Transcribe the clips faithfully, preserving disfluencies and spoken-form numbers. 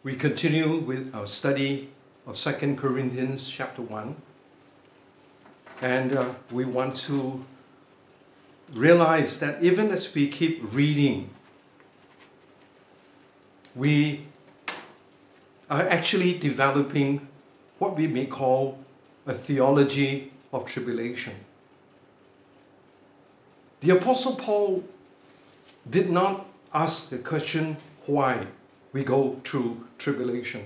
We continue with our study of Second Corinthians chapter one. And uh, we want to realize that even as we keep reading, we are actually developing what we may call a theology of tribulation. The Apostle Paul did not ask the question why we go through tribulation.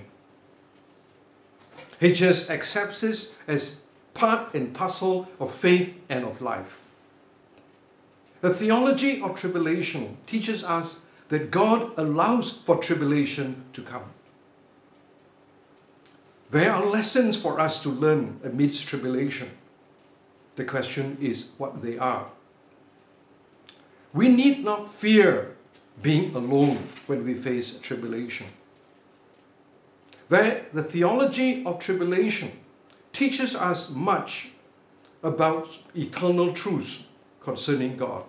He just accepts this as part and parcel of faith and of life. The theology of tribulation teaches us that God allows for tribulation to come. There are lessons for us to learn amidst tribulation. The question is what they are. We need not fear being alone when we face tribulation. The, the theology of tribulation teaches us much about eternal truths concerning God.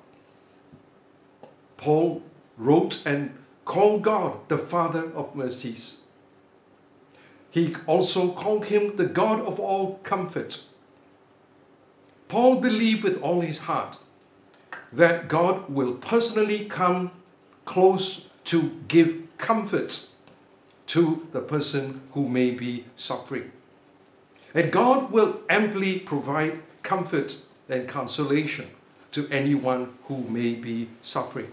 Paul wrote and called God the Father of mercies. He also called him the God of all comfort. Paul believed with all his heart that God will personally come close to give comfort to the person who may be suffering. And God will amply provide comfort and consolation to anyone who may be suffering.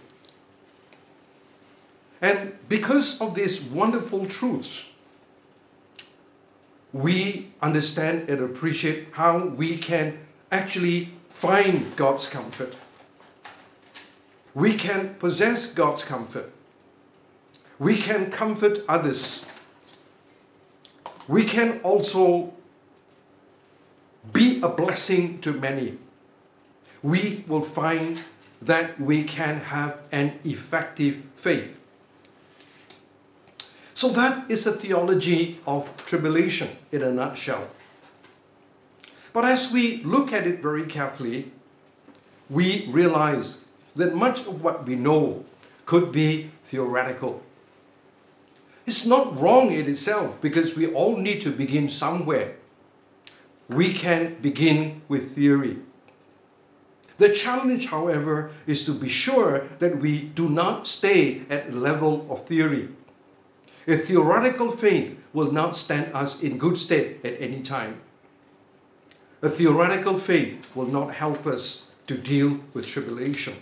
And because of these wonderful truths, we understand and appreciate how we can actually find God's comfort. We can possess God's comfort. We can comfort others. We can also be a blessing to many. We will find that we can have an effective faith. So that is the theology of tribulation in a nutshell. But as we look at it very carefully, we realize that much of what we know could be theoretical. It's not wrong in itself because we all need to begin somewhere. We can begin with theory. The challenge, however, is to be sure that we do not stay at the level of theory. A theoretical faith will not stand us in good stead at any time. A theoretical faith will not help us to deal with tribulation.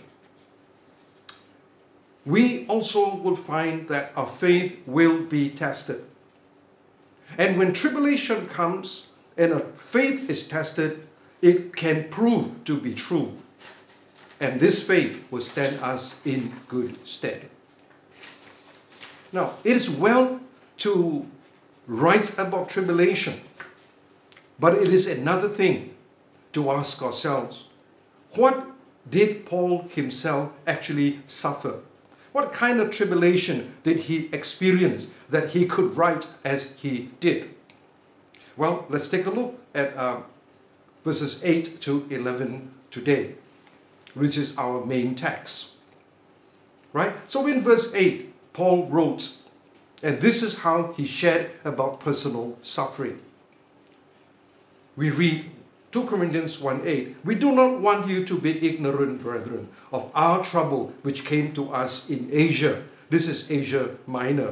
We also will find that our faith will be tested. And when tribulation comes and our faith is tested, it can prove to be true. And this faith will stand us in good stead. Now, it is well to write about tribulation, but it is another thing to ask ourselves, what did Paul himself actually suffer? What kind of tribulation did he experience that he could write as he did? Well, let's take a look at uh, verses eight to eleven today, which is our main text. Right? So in verse eight, Paul wrote, and this is how he shared about personal suffering. We read Second Corinthians one eight, we do not want you to be ignorant, brethren, of our trouble which came to us in Asia. This is Asia Minor.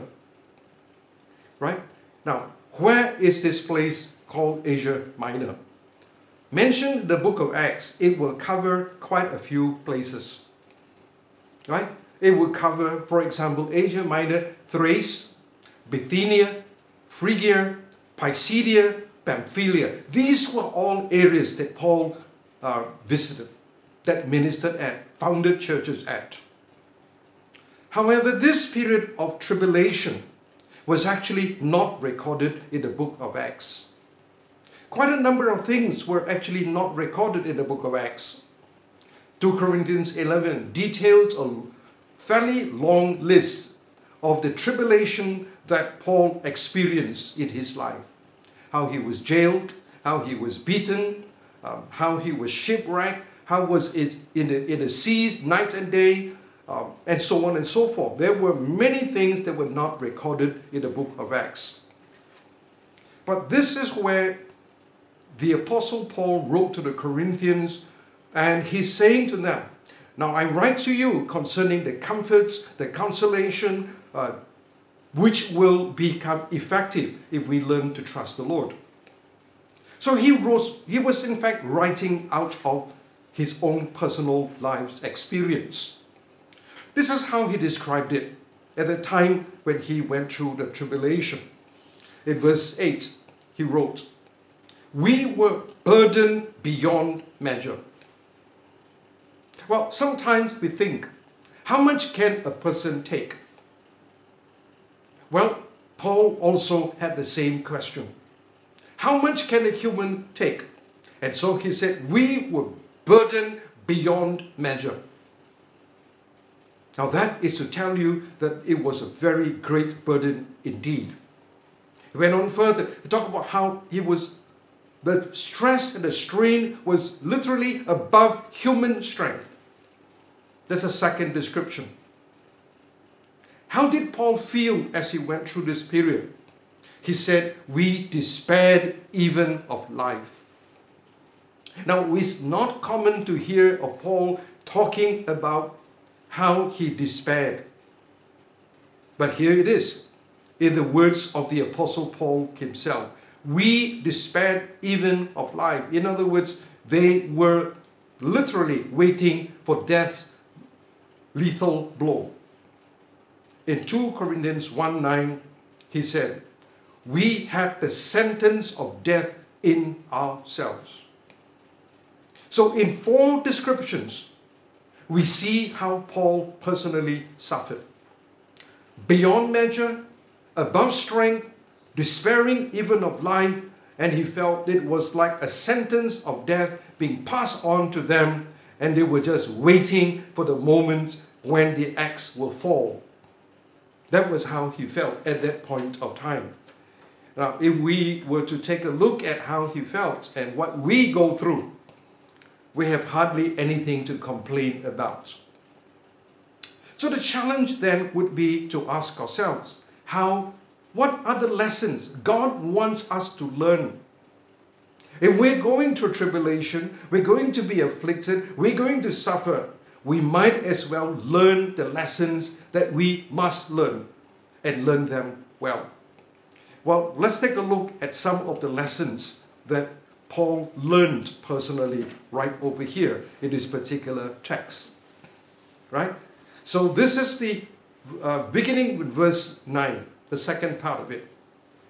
Right? Now, where is this place called Asia Minor? Mentioned in the book of Acts, it will cover quite a few places. Right? It will cover, for example, Asia Minor, Thrace, Bithynia, Phrygia, Pisidia, Pamphylia. These were all areas that Paul uh, visited, that ministered at, founded churches at. However, this period of tribulation was actually not recorded in the book of Acts. Quite a number of things were actually not recorded in the book of Acts. Second Corinthians eleven details a fairly long list of the tribulation that Paul experienced in his life. How he was jailed, how he was beaten, um, how he was shipwrecked, how was it in the, in the seas night and day, um, and so on and so forth. There were many things that were not recorded in the book of Acts. But this is where the Apostle Paul wrote to the Corinthians, and he's saying to them, now I write to you concerning the comforts, the consolation, uh, which will become effective if we learn to trust the Lord. So he wrote, he was in fact writing out of his own personal life's experience. This is how he described it at the time when he went through the tribulation. In verse eight, he wrote, we were burdened beyond measure. Well, sometimes we think, how much can a person take? Well, Paul also had the same question. How much can a human take? And so he said, we were burdened beyond measure. Now that is to tell you that it was a very great burden indeed. He went on further to talk about how he was, the stress and the strain was literally above human strength. That's a second description. How did Paul feel as he went through this period? He said, we despaired even of life. Now, it's not common to hear of Paul talking about how he despaired. But here it is, in the words of the Apostle Paul himself. We despaired even of life. In other words, they were literally waiting for death's lethal blow. In Second Corinthians one nine, he said, we had the sentence of death in ourselves. So in four descriptions, we see how Paul personally suffered. Beyond measure, above strength, despairing even of life, and he felt it was like a sentence of death being passed on to them, and they were just waiting for the moment when the axe will fall. That was how he felt at that point of time. Now, if we were to take a look at how he felt and what we go through, we have hardly anything to complain about. So the challenge then would be to ask ourselves, how, what are the lessons God wants us to learn? If we're going through tribulation, we're going to be afflicted, we're going to suffer, we might as well learn the lessons that we must learn and learn them well. Well, let's take a look at some of the lessons that Paul learned personally right over here in this particular text. Right? So this is the uh, beginning with verse nine, the second part of it.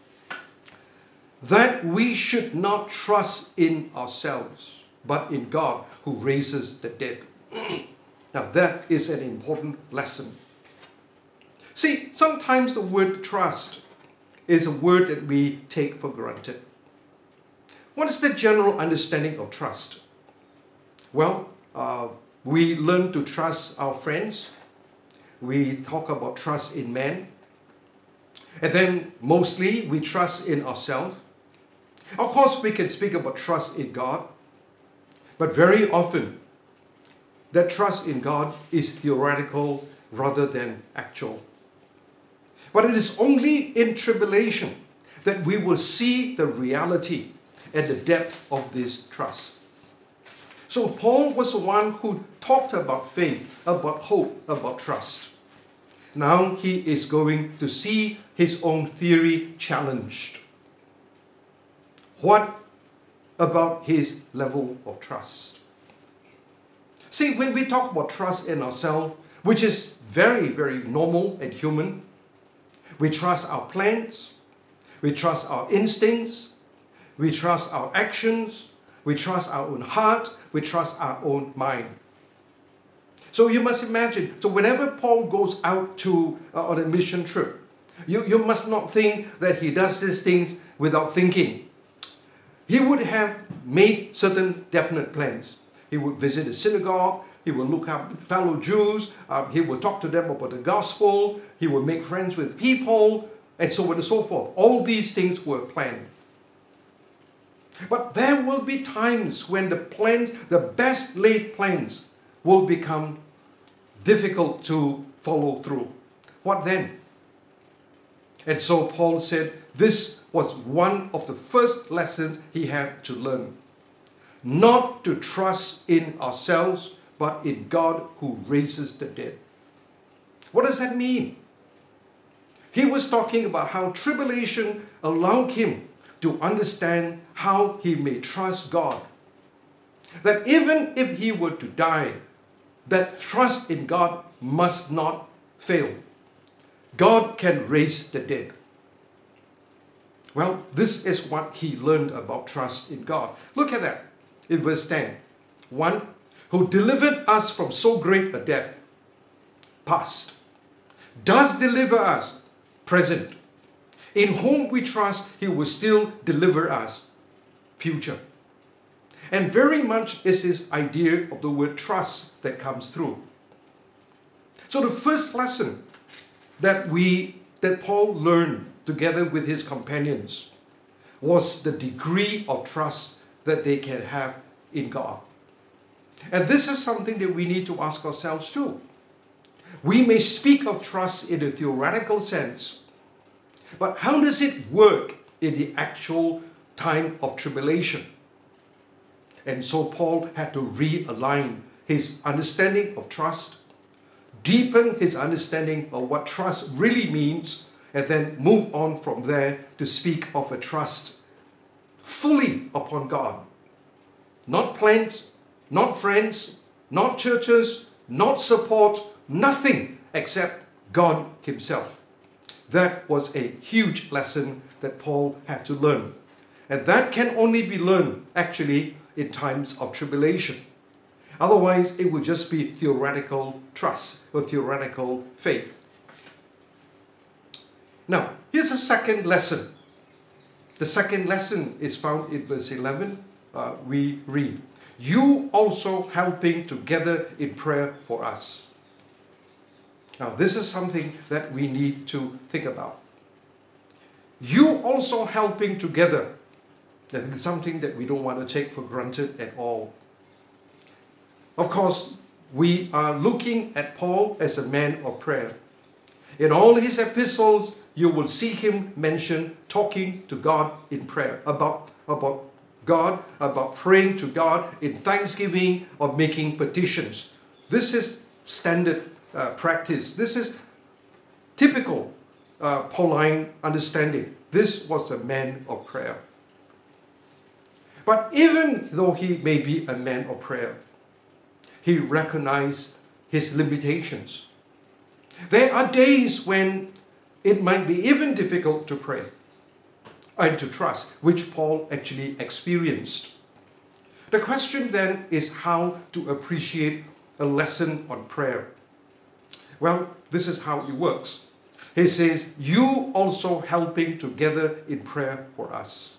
That we should not trust in ourselves, but in God who raises the dead. Now that is an important lesson. See, sometimes the word trust is a word that we take for granted. What is the general understanding of trust? Well, uh, we learn to trust our friends. We talk about trust in men. And then mostly we trust in ourselves. Of course, we can speak about trust in God. But very often, that trust in God is theoretical rather than actual. But it is only in tribulation that we will see the reality and the depth of this trust. So Paul was the one who talked about faith, about hope, about trust. Now he is going to see his own theory challenged. What about his level of trust? See, when we talk about trust in ourselves, which is very, very normal and human, we trust our plans, we trust our instincts, we trust our actions, we trust our own heart, we trust our own mind. So you must imagine, so whenever Paul goes out to uh, on a mission trip, you, you must not think that he does these things without thinking. He would have made certain definite plans. He would visit a synagogue, he would look up fellow Jews, uh, he would talk to them about the gospel, he would make friends with people, and so on and so forth. All these things were planned. But there will be times when the plans, the best laid plans, will become difficult to follow through. What then? And so Paul said this was one of the first lessons he had to learn. Not to trust in ourselves, but in God who raises the dead. What does that mean? He was talking about how tribulation allowed him to understand how he may trust God. That even if he were to die, that trust in God must not fail. God can raise the dead. Well, this is what he learned about trust in God. Look at that in verse ten. One, who delivered us from so great a death, past, does deliver us, present. In whom we trust, he will still deliver us, future. And very much is this idea of the word trust that comes through. So the first lesson that we that Paul learned together with his companions was the degree of trust that they can have in God. And this is something that we need to ask ourselves too. We may speak of trust in a theoretical sense, but how does it work in the actual time of tribulation? And so Paul had to realign his understanding of trust, deepen his understanding of what trust really means, and then move on from there to speak of a trust fully upon God. Not plans, not friends, not churches, not support, nothing except God himself. That was a huge lesson that Paul had to learn. And that can only be learned actually in times of tribulation. Otherwise, it would just be theoretical trust or theoretical faith. Now, here's a second lesson. The second lesson is found in verse eleven. Uh, we read, you also helping together in prayer for us. Now, this is something that we need to think about. You also helping together. That is something that we don't want to take for granted at all. Of course, we are looking at Paul as a man of prayer. In all his epistles, you will see him mention talking to God in prayer, about, about God, about praying to God in thanksgiving or making petitions. This is standard uh, practice. This is typical uh, Pauline understanding. This was a man of prayer. But even though he may be a man of prayer, he recognized his limitations. There are days when it might be even difficult to pray and to trust, which Paul actually experienced. The question then is how to appreciate a lesson on prayer. Well, this is how it works. He says, you also helping together in prayer for us.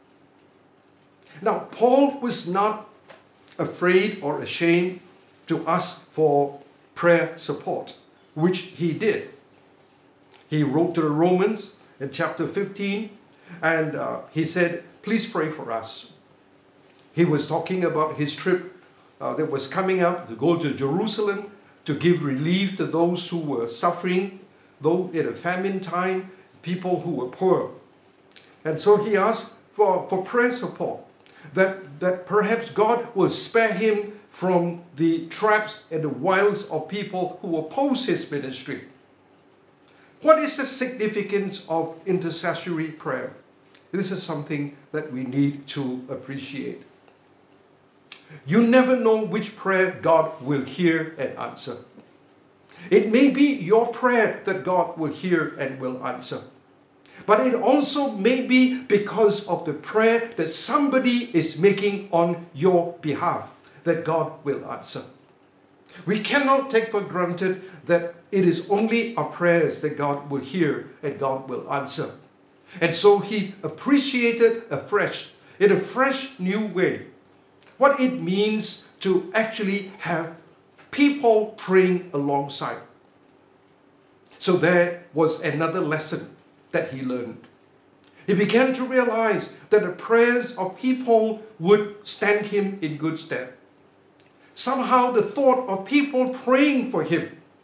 Now, Paul was not afraid or ashamed to ask for prayer support, which he did. He wrote to the Romans in chapter fifteen, and uh, he said, please pray for us. He was talking about his trip uh, that was coming up to go to Jerusalem to give relief to those who were suffering, though in a famine time, people who were poor. And so he asked for, for prayer support. That, that perhaps God will spare him from the traps and the wiles of people who oppose his ministry. What is the significance of intercessory prayer? This is something that we need to appreciate. You never know which prayer God will hear and answer. It may be your prayer that God will hear and will answer. But it also may be because of the prayer that somebody is making on your behalf that God will answer. We cannot take for granted that it is only our prayers that God will hear and God will answer. And so he appreciated afresh, in a fresh new way, what it means to actually have people praying alongside. So there was another lesson that he learned. He began to realize that the prayers of people would stand him in good stead. Somehow the thought of people praying for him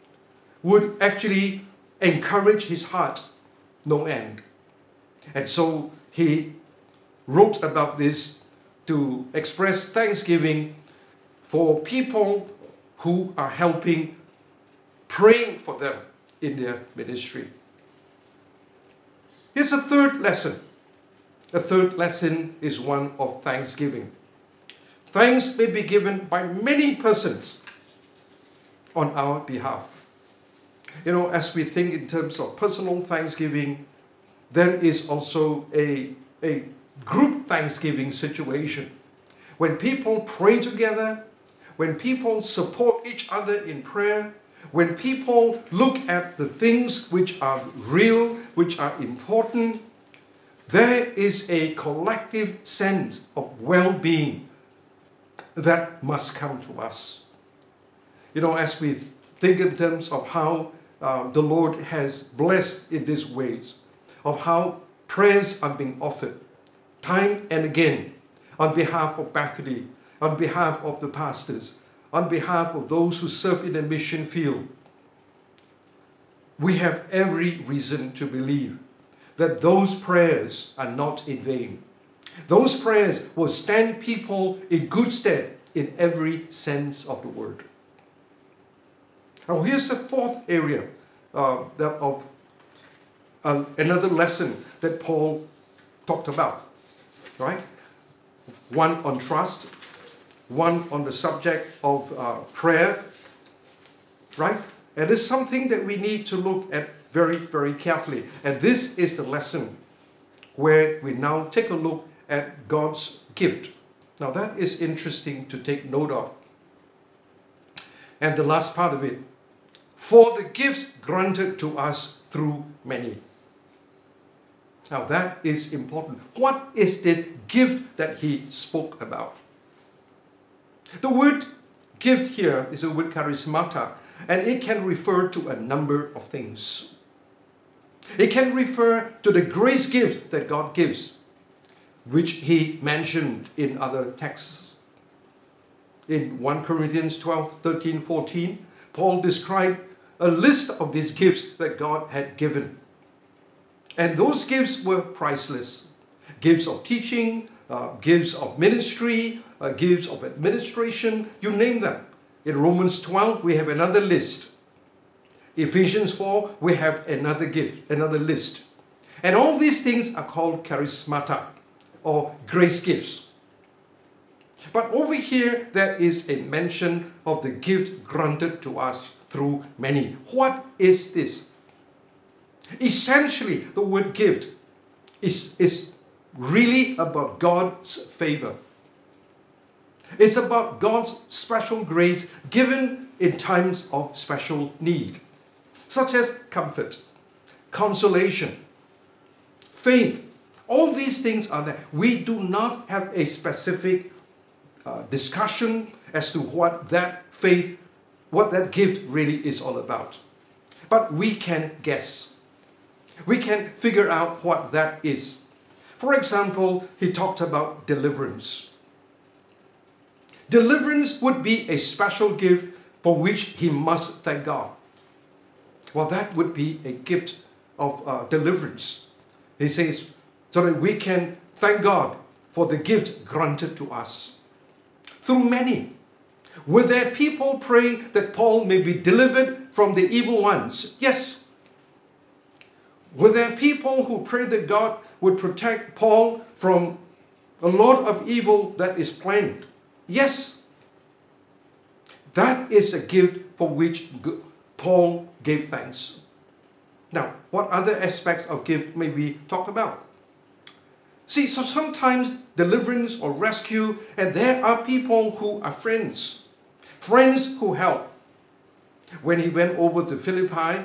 would actually encourage his heart no end. And so he wrote about this to express thanksgiving for people who are helping, praying for them in their ministry. Here's a third lesson. The third lesson is one of thanksgiving. Thanks may be given by many persons on our behalf. You know, as we think in terms of personal thanksgiving, there is also a, a group thanksgiving situation. When people pray together, when people support each other in prayer, when people look at the things which are real, which are important, there is a collective sense of well-being that must come to us. You know, as we think in terms of how uh, the Lord has blessed in these ways, of how prayers are being offered time and again on behalf of Bethany, on behalf of the pastors, on behalf of those who serve in the mission field, we have every reason to believe that those prayers are not in vain. Those prayers will stand people in good stead in every sense of the word. Now here's the fourth area uh, that of uh, another lesson that Paul talked about, right? One on trust, one on the subject of uh, prayer, right? And it's something that we need to look at very, very carefully. And this is the lesson where we now take a look at God's gift. Now that is interesting to take note of. And the last part of it, for the gifts granted to us through many. Now that is important. What is this gift that he spoke about? The word gift here is the word charismata, and it can refer to a number of things. It can refer to the grace gift that God gives, which he mentioned in other texts. In First Corinthians twelve, thirteen, fourteen, Paul described a list of these gifts that God had given. And those gifts were priceless. Gifts of teaching, uh, gifts of ministry, uh, gifts of administration, you name them. In Romans twelve, we have another list. Ephesians four, we have another gift, another list. And all these things are called charismata, or grace gifts. But over here, there is a mention of the gift granted to us through many. What is this? Essentially, the word gift is, is really about God's favor. It's about God's special grace given in times of special need, such as comfort, consolation, faith. All these things are there. We do not have a specific uh, discussion as to what that faith, what that gift really is all about. But we can guess. We can figure out what that is. For example, he talked about deliverance. Deliverance would be a special gift for which he must thank God. Well, that would be a gift of uh, deliverance. He says, so that we can thank God for the gift granted to us. Through many. Were there people praying that Paul may be delivered from the evil ones? Yes. Were there people who prayed that God would protect Paul from a lot of evil that is planned? Yes. That is a gift for which Paul gave thanks. Now, what other aspects of gift may we talk about? See, so sometimes deliverance or rescue, and there are people who are friends. Friends who help. When he went over to Philippi,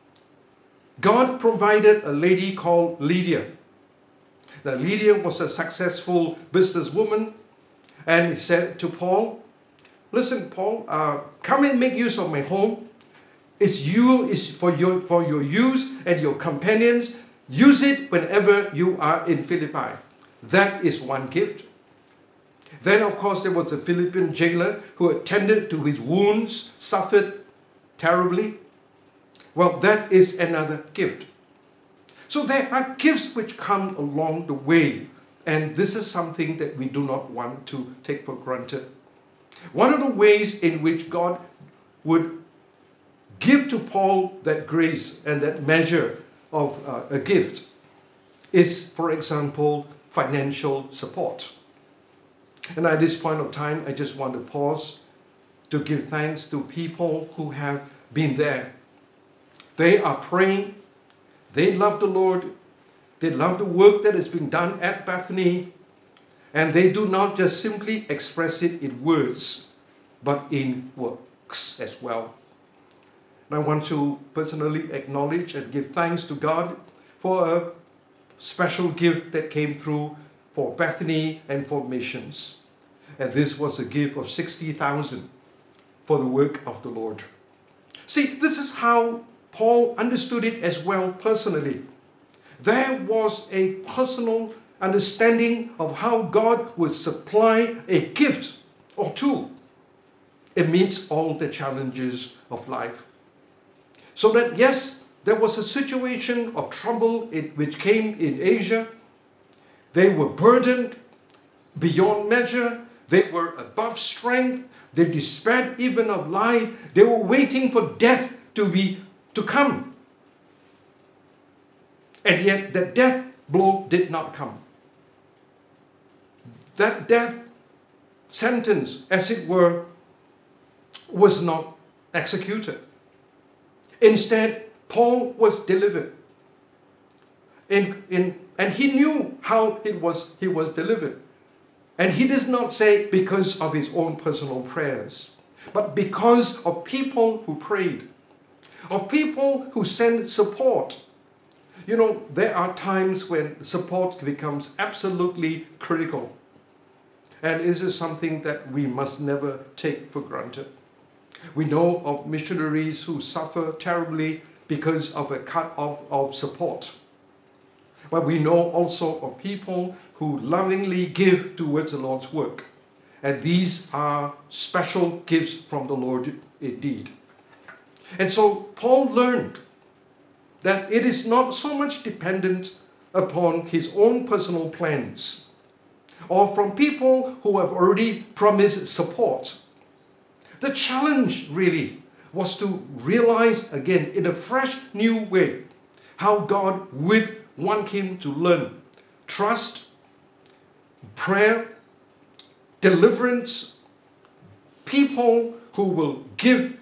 God provided a lady called Lydia. Now, Lydia was a successful businesswoman, and he said to Paul, listen, Paul, uh, come and make use of my home. It's you, it's for your, for your use and your companions. Use it whenever you are in Philippi. That is one gift. Then, of course, there was a Philippian jailer who attended to his wounds, suffered terribly. Well, that is another gift. So there are gifts which come along the way, and this is something that we do not want to take for granted. One of the ways in which God would give to Paul that grace and that measure of uh, a gift is, for example, financial support. And at this point of time, I just want to pause to give thanks to people who have been there. They are praying. They love the Lord. They love the work that is being done at Bethany. And they do not just simply express it in words, but in works as well. And I want to personally acknowledge and give thanks to God for a special gift that came through for Bethany and for missions. And this was a gift of sixty thousand for the work of the Lord. See, this is how Paul understood it as well personally. There was a personal understanding of how God would supply a gift or two amidst all the challenges of life. So that yes, there was a situation of trouble in, which came in Asia. They were burdened beyond measure. They were above strength. They despaired even of life. They were waiting for death to be to come. And yet the death blow did not come. That death sentence, as it were, was not executed. Instead, Paul was delivered. In, in, and he knew how it was, he was delivered. And he does not say because of his own personal prayers, but because of people who prayed, of people who sent support. You know, there are times when support becomes absolutely critical. And this is something that we must never take for granted. We know of missionaries who suffer terribly because of a cut off of support. But we know also of people who lovingly give towards the Lord's work. And these are special gifts from the Lord indeed. And so Paul learned that it is not so much dependent upon his own personal plans or from people who have already promised support. The challenge really was to realize again in a fresh new way how God would want him to learn trust, prayer, deliverance, people who will give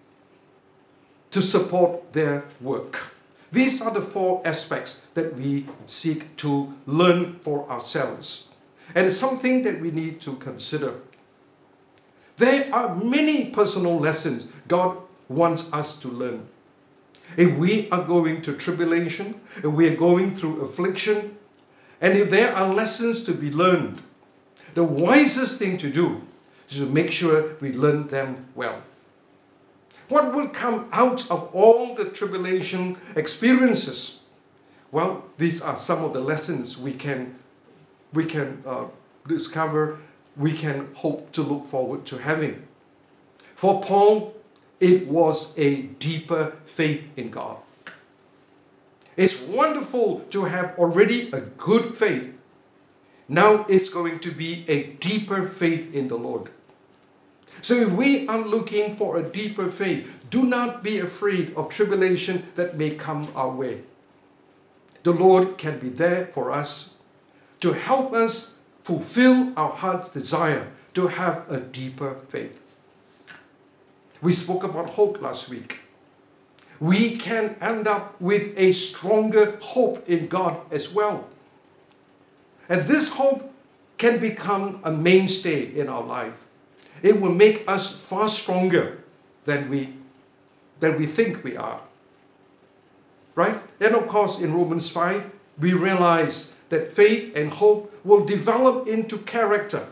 to support their work. These are the four aspects that we seek to learn for ourselves. And it's something that we need to consider. There are many personal lessons God wants us to learn. If we are going through tribulation, if we are going through affliction, and if there are lessons to be learned, the wisest thing to do is to make sure we learn them well. What will come out of all the tribulation experiences? Well, these are some of the lessons we can, we can uh, discover, we can hope to look forward to having. For Paul, it was a deeper faith in God. It's wonderful to have already a good faith. Now it's going to be a deeper faith in the Lord. So if we are looking for a deeper faith, do not be afraid of tribulation that may come our way. The Lord can be there for us to help us fulfill our heart's desire to have a deeper faith. We spoke about hope last week. We can end up with a stronger hope in God as well. And this hope can become a mainstay in our life. It will make us far stronger than we, than we think we are. Right? And of course, in Romans five, we realize that faith and hope will develop into character.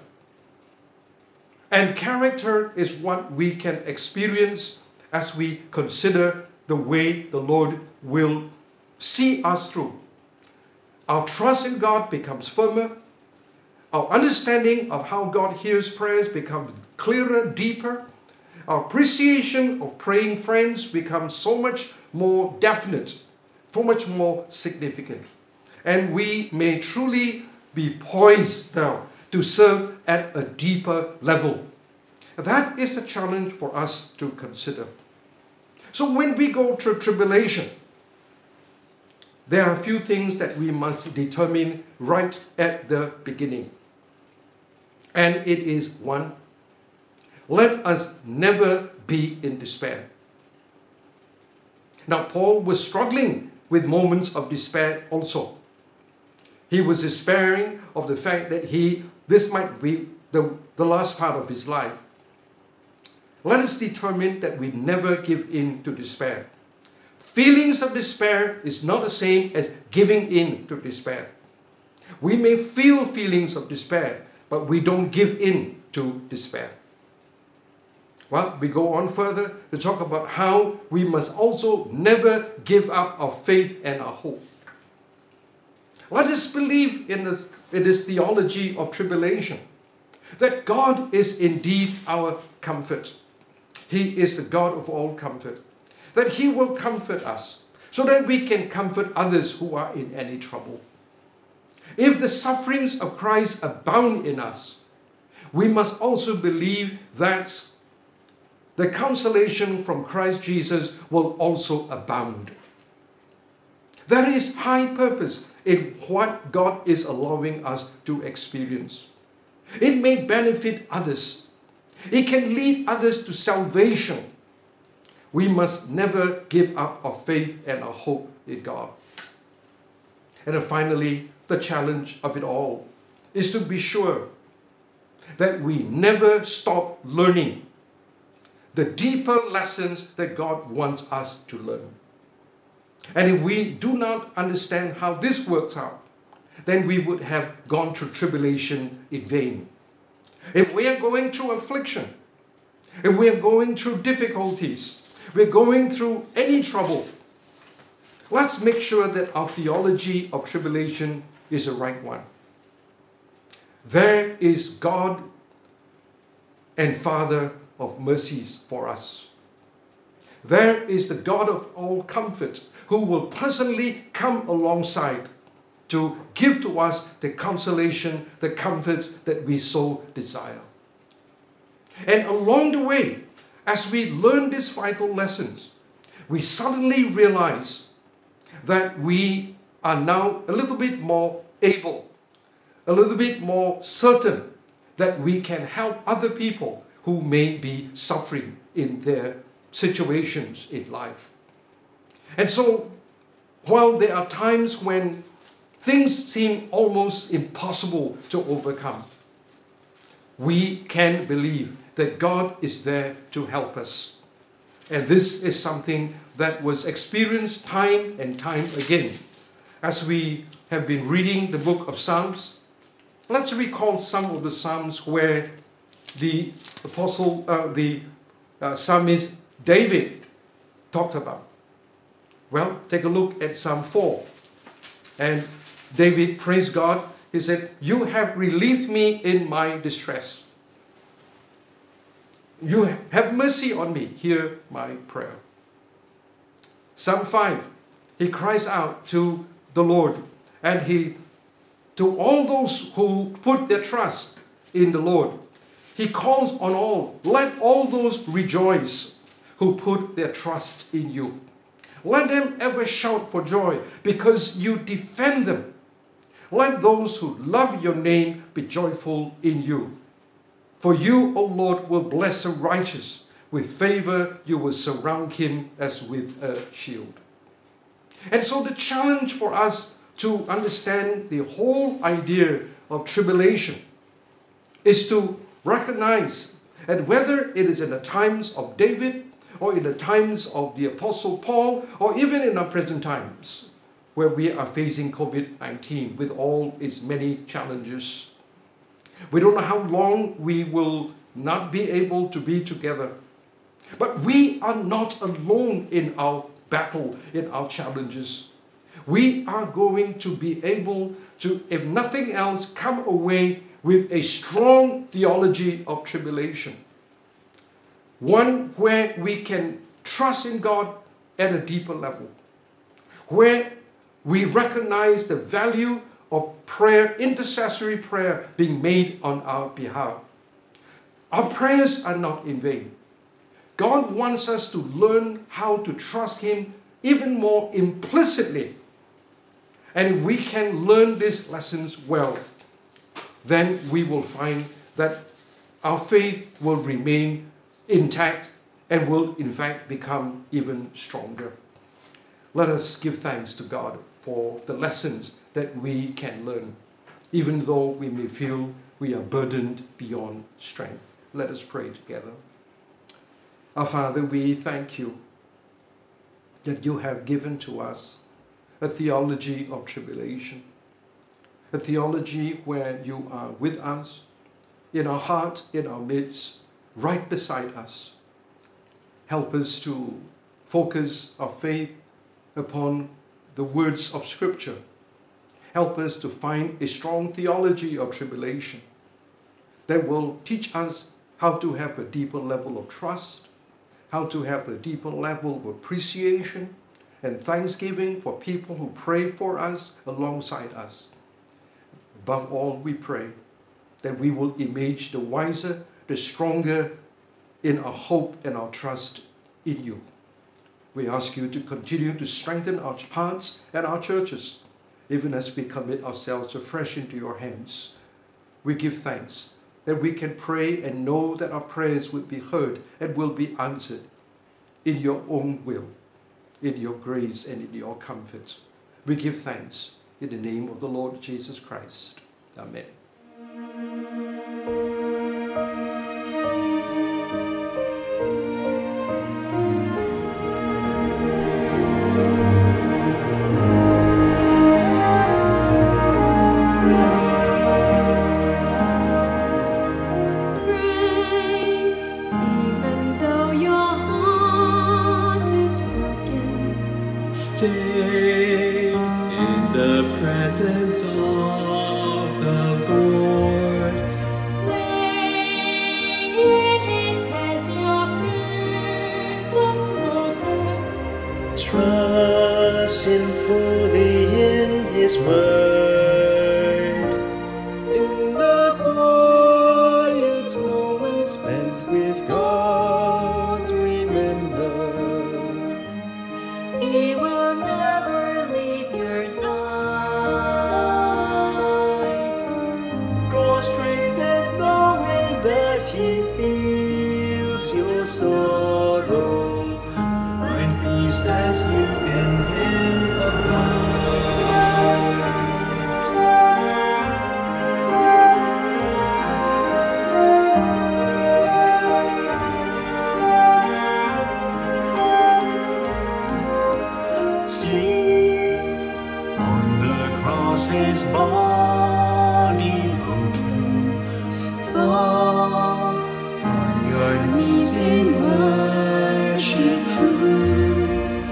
And character is what we can experience as we consider the way the Lord will see us through. Our trust in God becomes firmer. Our understanding of how God hears prayers becomes clearer, deeper. Our appreciation of praying friends becomes so much more definite, so much more significant. And we may truly be poised now to serve at a deeper level. That is a challenge for us to consider. So when we go through tribulation, there are a few things that we must determine right at the beginning. And it is one, let us never be in despair. Now, Paul was struggling with moments of despair also. He was despairing of the fact that he, this might be the, the last part of his life. Let us determine that we never give in to despair. Feelings of despair is not the same as giving in to despair. We may feel feelings of despair, but we don't give in to despair. Well, we go on further to talk about how we must also never give up our faith and our hope. Let us believe in, the, in this theology of tribulation, that God is indeed our comfort. He is the God of all comfort. That He will comfort us so that we can comfort others who are in any trouble. If the sufferings of Christ abound in us, we must also believe that the consolation from Christ Jesus will also abound. There is high purpose in what God is allowing us to experience. It may benefit others. It can lead others to salvation. We must never give up our faith and our hope in God. And then finally, the challenge of it all is to be sure that we never stop learning the deeper lessons that God wants us to learn. And if we do not understand how this works out, then we would have gone through tribulation in vain. If we are going through affliction, if we are going through difficulties, we're going through any trouble, let's make sure that our theology of tribulation is the right one. There is God and Father of mercies for us. There is the God of all comfort who will personally come alongside to give to us the consolation, the comforts that we so desire. And along the way, as we learn these vital lessons, we suddenly realize that we are now a little bit more able, a little bit more certain that we can help other people who may be suffering in their situations in life. And so, while there are times when things seem almost impossible to overcome, we can believe that God is there to help us. And this is something that was experienced time and time again. As we have been reading the book of Psalms, let's recall some of the Psalms where the apostle, uh, the uh, psalmist David talked about. Well, take a look at Psalm four. And David praised God. He said, "You have relieved me in my distress. You have mercy on me. Hear my prayer." Psalm five, he cries out to the Lord, and he, to all those who put their trust in the Lord, he calls on all, let all those rejoice who put their trust in you. Let them ever shout for joy because you defend them. Let those who love your name be joyful in you. For you, O Lord, will bless the righteous. With favor you will surround him as with a shield. And so the challenge for us to understand the whole idea of tribulation is to recognize that whether it is in the times of David or in the times of the Apostle Paul or even in our present times where we are facing covid nineteen with all its many challenges. We don't know how long we will not be able to be together. But we are not alone in our battle, in our challenges. We are going to be able to, if nothing else, come away with a strong theology of tribulation. One where we can trust in God at a deeper level, where we recognize the value of prayer, intercessory prayer being made on our behalf. Our prayers are not in vain. God wants us to learn how to trust Him even more implicitly. And if we can learn these lessons well, then we will find that our faith will remain intact and will in fact become even stronger. Let us give thanks to God for the lessons that we can learn, even though we may feel we are burdened beyond strength. Let us pray together. Our Father, we thank you that you have given to us a theology of tribulation, a theology where you are with us, in our heart, in our midst, right beside us. Help us to focus our faith upon the words of Scripture. Help us to find a strong theology of tribulation that will teach us how to have a deeper level of trust, how to have a deeper level of appreciation and thanksgiving for people who pray for us alongside us. Above all, we pray that we will emerge the wiser, the stronger in our hope and our trust in you. We ask you to continue to strengthen our hearts and our churches, even as we commit ourselves afresh into your hands. We give thanks that we can pray and know that our prayers will be heard and will be answered in your own will, in your grace and in your comfort. We give thanks in the name of the Lord Jesus Christ. Amen. Stay in the presence of the Lord. Lay in His hands your fears unspoken. Trust Him fully in His word. In the quiet moments spent with God, remember He will never leave your side. draw strength and knowing that He feels your sorrow. Find peace as you in Him abide. See, on the cross His body broken, fall on your knees in worship true.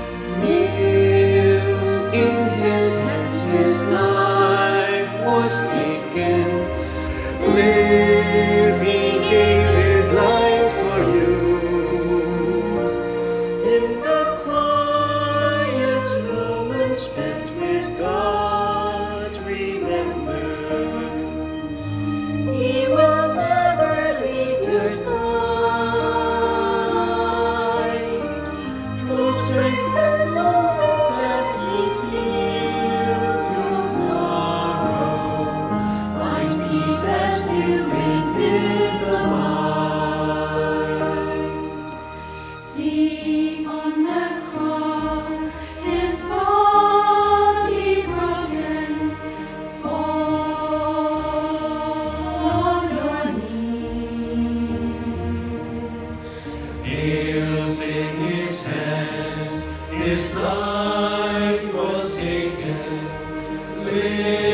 Nails in His hands, His life was taken. Live, He gave His life for you. In the quiet moments spent with God, remember He will never leave your side. draw strength and knowing that He feels your sorrow. Find peace as you in Him abide. See on the cross His body broken. Fall on your knees. Nails in His hands, His life was taken. Live